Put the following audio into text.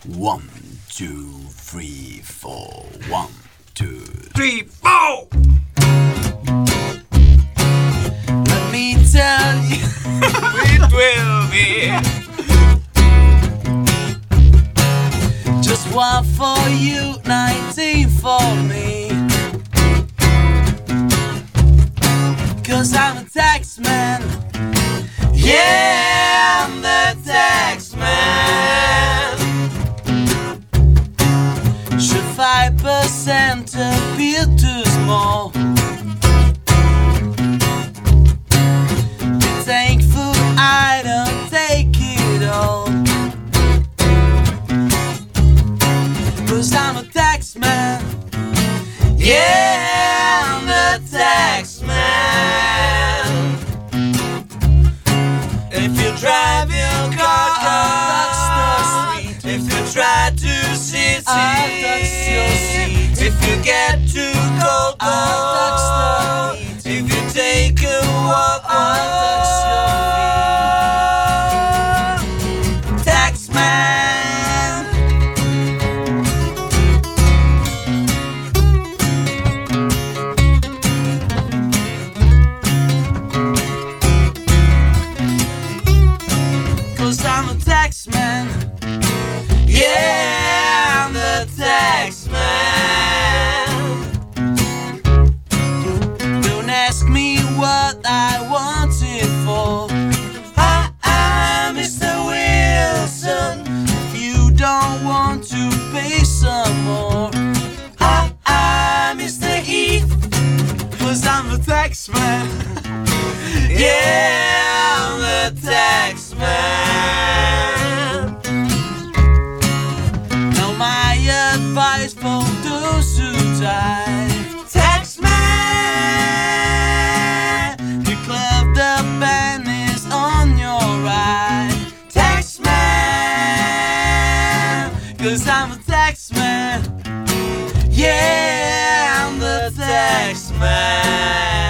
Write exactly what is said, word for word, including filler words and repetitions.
One, two, three, four. One, two, three, four. Let me tell you, It will be just one for you, nineteen for me. Cause I'm a tax man. Yeah, I'm the tax man. Should five percent appear too small? Be thankful I don't take it all. Cause I'm a tax man. Yeah, I'm the tax man. If you drive your car down the street, if you try to sit, I'll touch your seat. If you get too cold, I'll touch the heat. If you take a walk, I'll touch your feet. Tax man. Cause I'm a tax man. Yeah, I'm the tax man. Don't ask me what I want it for. Hi, I'm Mister Wilson. If you don't want to pay some more. Hi, I'm Mister Heath. Cause I'm the tax man. Yeah, I'm the tax man. Now my advice for those who die. Tax man, declare the ban is on your right. Tax man, cause I'm a tax man. Yeah, I'm the tax man.